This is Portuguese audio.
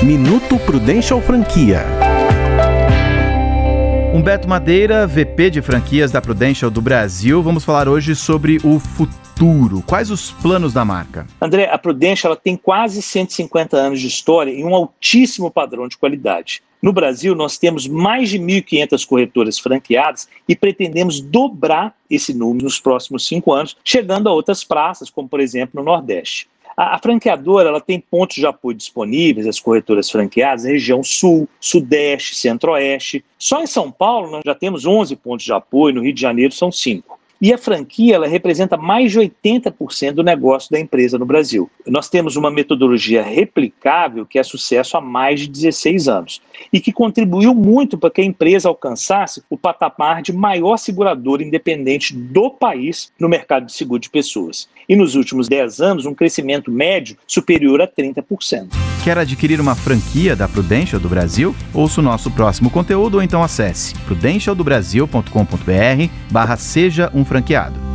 Minuto Prudential Franquia. Humberto Madeira, VP de franquias da Prudential do Brasil. Vamos falar hoje sobre o futuro. Quais os planos da marca? André, a Prudential ela tem quase 150 anos de história e um altíssimo padrão de qualidade. No Brasil, nós temos mais de 1.500 corretoras franqueadas e pretendemos dobrar esse número nos próximos 5 anos, chegando a outras praças, como por exemplo no Nordeste. A franqueadora ela tem pontos de apoio disponíveis, as corretoras franqueadas, na região Sul, Sudeste, Centro-Oeste. Só em São Paulo nós já temos 11 pontos de apoio, no Rio de Janeiro são 5. E a franquia ela representa mais de 80% do negócio da empresa no Brasil. Nós temos uma metodologia replicável que é sucesso há mais de 16 anos e que contribuiu muito para que a empresa alcançasse o patamar de maior seguradora independente do país no mercado de seguro de pessoas. E nos últimos 10 anos, um crescimento médio superior a 30%. Quer adquirir uma franquia da Prudential do Brasil? Ouça o nosso próximo conteúdo ou então acesse prudencialdobrasil.com.br/seja um franqueado.